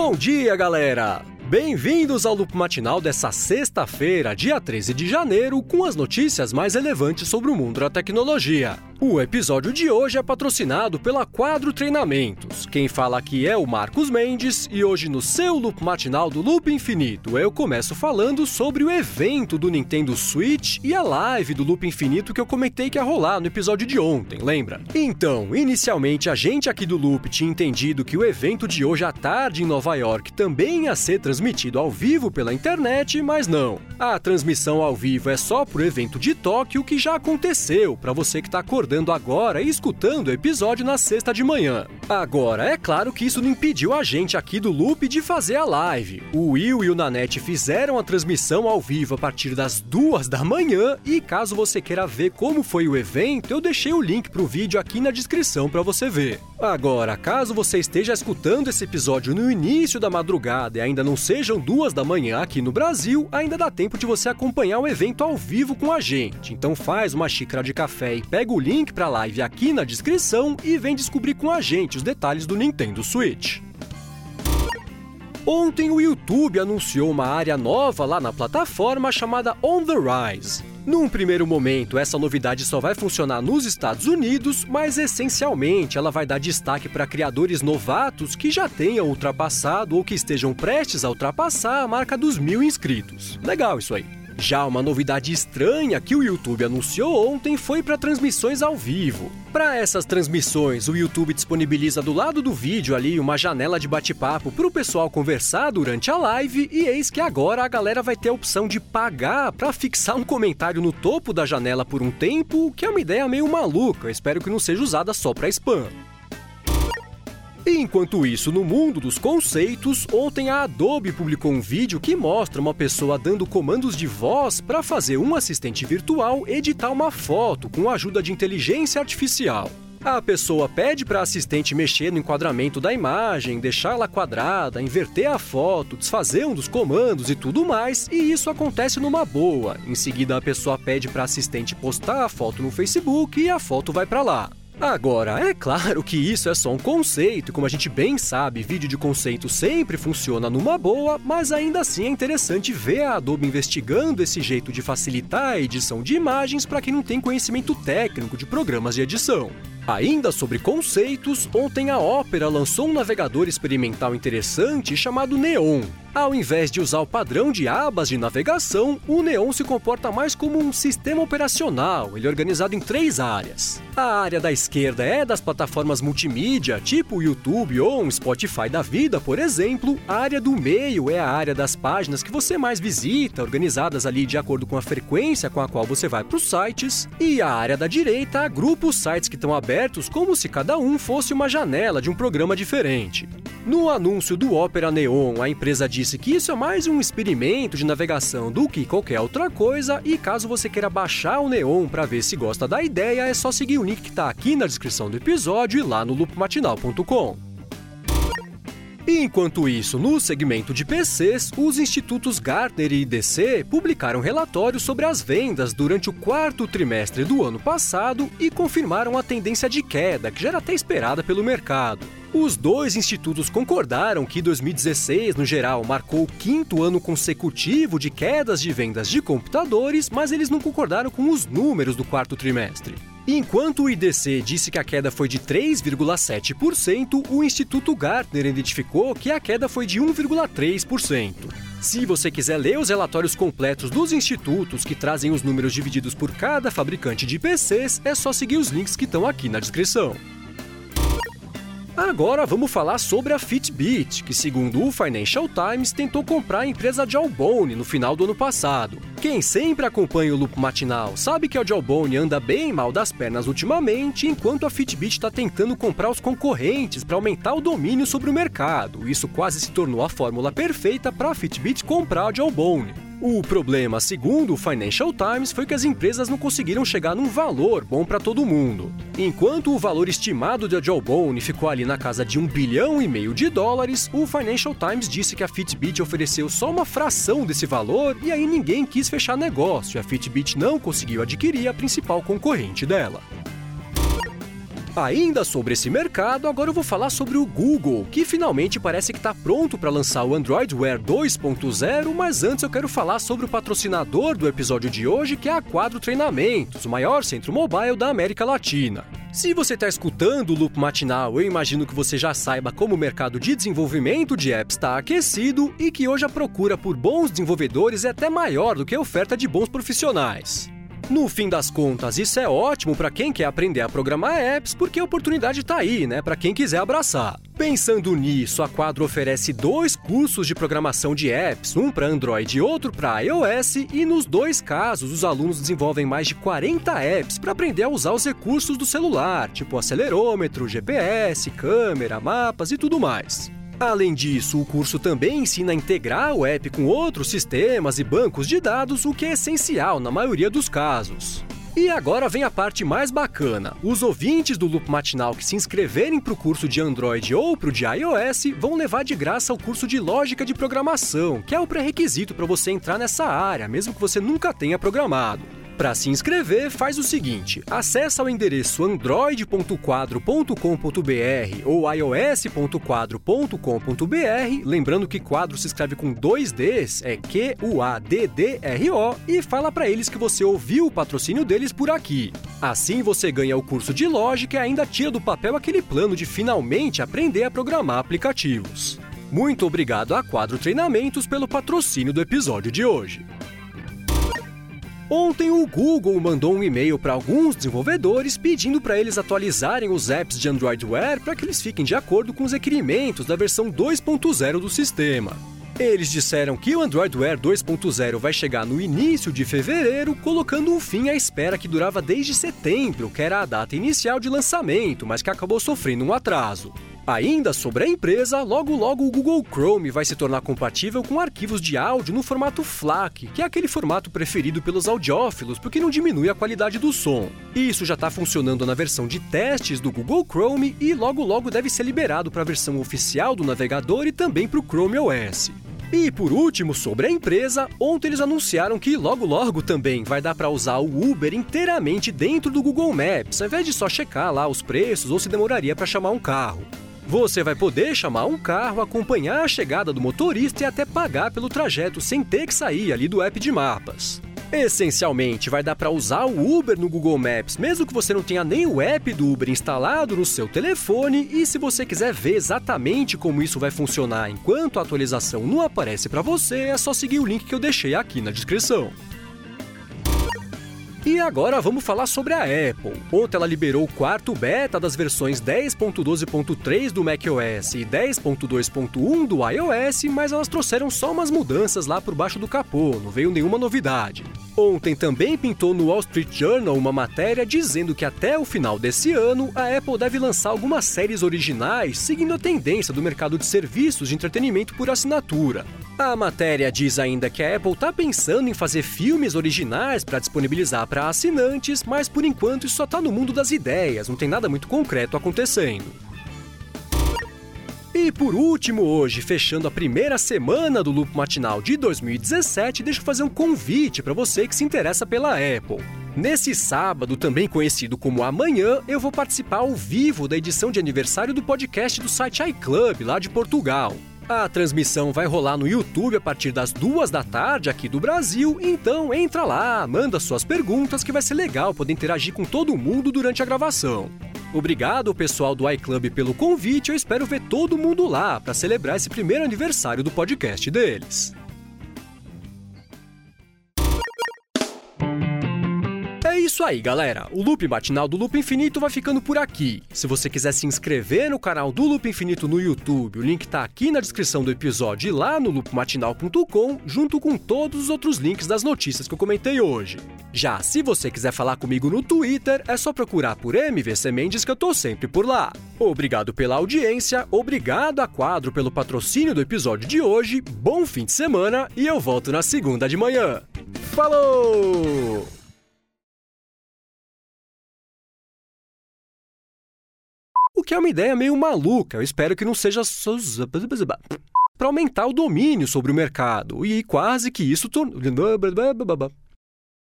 Bom dia, galera! Bem-vindos ao Loop Matinal dessa sexta-feira, dia 13 de janeiro, com as notícias mais relevantes sobre o mundo da tecnologia. O episódio de hoje é patrocinado pela Quadro Treinamentos. Quem fala aqui é o Marcos Mendes e hoje no seu Loop Matinal do Loop Infinito eu começo falando sobre o evento do Nintendo Switch e a live do Loop Infinito que eu comentei que ia rolar no episódio de ontem, lembra? Então, inicialmente a gente aqui do Loop tinha entendido que o evento de hoje à tarde em Nova York também ia ser transmitido ao vivo pela internet, mas não. A transmissão ao vivo é só pro evento de Tóquio que já aconteceu, para você que tá acordando agora e escutando o episódio na sexta de manhã. Agora, é claro que isso não impediu a gente aqui do Loop de fazer a live. O Will e o Nanete fizeram a transmissão ao vivo a partir das 2 da manhã e caso você queira ver como foi o evento, eu deixei o link pro vídeo aqui na descrição para você ver. Agora, caso você esteja escutando esse episódio no início da madrugada e ainda não sejam 2 da manhã aqui no Brasil, ainda dá tempo de você acompanhar o evento ao vivo com a gente. Então faz uma xícara de café e pega o link para a live aqui na descrição e vem descobrir com a gente os detalhes do Nintendo Switch. Ontem o YouTube anunciou uma área nova lá na plataforma chamada On The Rise. Num primeiro momento, essa novidade só vai funcionar nos Estados Unidos, mas essencialmente ela vai dar destaque para criadores novatos que já tenham ultrapassado ou que estejam prestes a ultrapassar a marca dos 1.000 inscritos. Legal isso aí. Já uma novidade estranha que o YouTube anunciou ontem foi para transmissões ao vivo. Para essas transmissões, o YouTube disponibiliza do lado do vídeo ali uma janela de bate-papo para o pessoal conversar durante a live e eis que agora a galera vai ter a opção de pagar para fixar um comentário no topo da janela por um tempo, que é uma ideia meio maluca, espero que não seja usada só para spam. Enquanto isso, no mundo dos conceitos, ontem a Adobe publicou um vídeo que mostra uma pessoa dando comandos de voz para fazer um assistente virtual editar uma foto com a ajuda de inteligência artificial. A pessoa pede para a assistente mexer no enquadramento da imagem, deixá-la quadrada, inverter a foto, desfazer um dos comandos e tudo mais, e isso acontece numa boa. Em seguida, a pessoa pede para a assistente postar a foto no Facebook e a foto vai para lá. Agora, é claro que isso é só um conceito, e como a gente bem sabe, vídeo de conceito sempre funciona numa boa, mas ainda assim é interessante ver a Adobe investigando esse jeito de facilitar a edição de imagens para quem não tem conhecimento técnico de programas de edição. Ainda sobre conceitos, ontem a Opera lançou um navegador experimental interessante chamado Neon. Ao invés de usar o padrão de abas de navegação, o Neon se comporta mais como um sistema operacional, ele é organizado em 3 áreas. A área da esquerda é das plataformas multimídia, tipo o YouTube ou um Spotify da vida, por exemplo. A área do meio é a área das páginas que você mais visita, organizadas ali de acordo com a frequência com a qual você vai para os sites. E a área da direita agrupa os sites que estão abertos como se cada um fosse uma janela de um programa diferente. No anúncio do Opera Neon, a empresa disse que isso é mais um experimento de navegação do que qualquer outra coisa e caso você queira baixar o Neon para ver se gosta da ideia, é só seguir o link que está aqui na descrição do episódio e lá no loopmatinal.com. Enquanto isso, no segmento de PCs, os institutos Gartner e IDC publicaram relatórios sobre as vendas durante o 4º trimestre do ano passado e confirmaram a tendência de queda, que já era até esperada pelo mercado. Os 2 institutos concordaram que 2016, no geral, marcou o 5º ano consecutivo de quedas de vendas de computadores, mas eles não concordaram com os números do 4º trimestre. Enquanto o IDC disse que a queda foi de 3,7%, o Instituto Gartner identificou que a queda foi de 1,3%. Se você quiser ler os relatórios completos dos institutos que trazem os números divididos por cada fabricante de PCs, é só seguir os links que estão aqui na descrição. Agora vamos falar sobre a Fitbit, que segundo o Financial Times tentou comprar a empresa Jawbone no final do ano passado. Quem sempre acompanha o Loop Matinal sabe que a Jawbone anda bem mal das pernas ultimamente, enquanto a Fitbit está tentando comprar os concorrentes para aumentar o domínio sobre o mercado. Isso quase se tornou a fórmula perfeita para a Fitbit comprar a Jawbone. O problema, segundo o Financial Times, foi que as empresas não conseguiram chegar num valor bom para todo mundo. Enquanto o valor estimado da Jawbone ficou ali na casa de $1,5 bilhão, o Financial Times disse que a Fitbit ofereceu só uma fração desse valor e aí ninguém quis fechar negócio e a Fitbit não conseguiu adquirir a principal concorrente dela. Ainda sobre esse mercado, agora eu vou falar sobre o Google, que finalmente parece que está pronto para lançar o Android Wear 2.0, mas antes eu quero falar sobre o patrocinador do episódio de hoje, que é a Quadro Treinamentos, o maior centro mobile da América Latina. Se você está escutando o Loop Matinal, eu imagino que você já saiba como o mercado de desenvolvimento de apps está aquecido e que hoje a procura por bons desenvolvedores é até maior do que a oferta de bons profissionais. No fim das contas, isso é ótimo para quem quer aprender a programar apps, porque a oportunidade está aí, né, para quem quiser abraçar. Pensando nisso, a Quadro oferece 2 cursos de programação de apps, um para Android e outro para iOS, e nos 2 casos, os alunos desenvolvem mais de 40 apps para aprender a usar os recursos do celular, tipo acelerômetro, GPS, câmera, mapas e tudo mais. Além disso, o curso também ensina a integrar o app com outros sistemas e bancos de dados, o que é essencial na maioria dos casos. E agora vem a parte mais bacana. Os ouvintes do Loop Matinal que se inscreverem para o curso de Android ou para o de iOS vão levar de graça o curso de Lógica de Programação, que é o pré-requisito para você entrar nessa área, mesmo que você nunca tenha programado. Para se inscrever, faz o seguinte: acessa o endereço android.quadro.com.br ou ios.quadro.com.br, lembrando que Quadro se escreve com 2 Ds, é QUADDRO, e fala para eles que você ouviu o patrocínio deles por aqui. Assim você ganha o curso de lógica e ainda tira do papel aquele plano de finalmente aprender a programar aplicativos. Muito obrigado a Quadro Treinamentos pelo patrocínio do episódio de hoje. Ontem o Google mandou um e-mail para alguns desenvolvedores pedindo para eles atualizarem os apps de Android Wear para que eles fiquem de acordo com os requerimentos da versão 2.0 do sistema. Eles disseram que o Android Wear 2.0 vai chegar no início de fevereiro, colocando um fim à espera que durava desde setembro, que era a data inicial de lançamento, mas que acabou sofrendo um atraso. Ainda sobre a empresa, logo o Google Chrome vai se tornar compatível com arquivos de áudio no formato FLAC, que é aquele formato preferido pelos audiófilos porque não diminui a qualidade do som. Isso já está funcionando na versão de testes do Google Chrome e logo deve ser liberado para a versão oficial do navegador e também para o Chrome OS. E por último, sobre a empresa, ontem eles anunciaram que logo também vai dar para usar o Uber inteiramente dentro do Google Maps, ao invés de só checar lá os preços ou se demoraria para chamar um carro. Você vai poder chamar um carro, acompanhar a chegada do motorista e até pagar pelo trajeto sem ter que sair ali do app de mapas. Essencialmente, vai dar para usar o Uber no Google Maps, mesmo que você não tenha nem o app do Uber instalado no seu telefone, e se você quiser ver exatamente como isso vai funcionar enquanto a atualização não aparece para você, é só seguir o link que eu deixei aqui na descrição. E agora vamos falar sobre a Apple. Ontem ela liberou o 4º beta das versões 10.12.3 do macOS e 10.2.1 do iOS, mas elas trouxeram só umas mudanças lá por baixo do capô, não veio nenhuma novidade. Ontem também pintou no Wall Street Journal uma matéria dizendo que até o final desse ano a Apple deve lançar algumas séries originais seguindo a tendência do mercado de serviços de entretenimento por assinatura. A matéria diz ainda que a Apple está pensando em fazer filmes originais para disponibilizar para assinantes, mas por enquanto isso só está no mundo das ideias, não tem nada muito concreto acontecendo. E por último hoje, fechando a primeira semana do Loop Matinal de 2017, deixa eu fazer um convite para você que se interessa pela Apple. Nesse sábado, também conhecido como Amanhã, eu vou participar ao vivo da edição de aniversário do podcast do site iClub, lá de Portugal. A transmissão vai rolar no YouTube a partir das 2 da tarde aqui do Brasil, então entra lá, manda suas perguntas que vai ser legal poder interagir com todo mundo durante a gravação. Obrigado ao pessoal do iClub pelo convite, eu espero ver todo mundo lá para celebrar esse primeiro aniversário do podcast deles. É isso aí, galera. O Loop Matinal do Loop Infinito vai ficando por aqui. Se você quiser se inscrever no canal do Loop Infinito no YouTube, o link tá aqui na descrição do episódio e lá no loopmatinal.com, junto com todos os outros links das notícias que eu comentei hoje. Já se você quiser falar comigo no Twitter, é só procurar por MVC Mendes que eu tô sempre por lá. Obrigado pela audiência, obrigado a Quadro pelo patrocínio do episódio de hoje, bom fim de semana e eu volto na segunda de manhã. Falou! O que é uma ideia meio maluca, eu espero que não seja para aumentar o domínio sobre o mercado, e quase que isso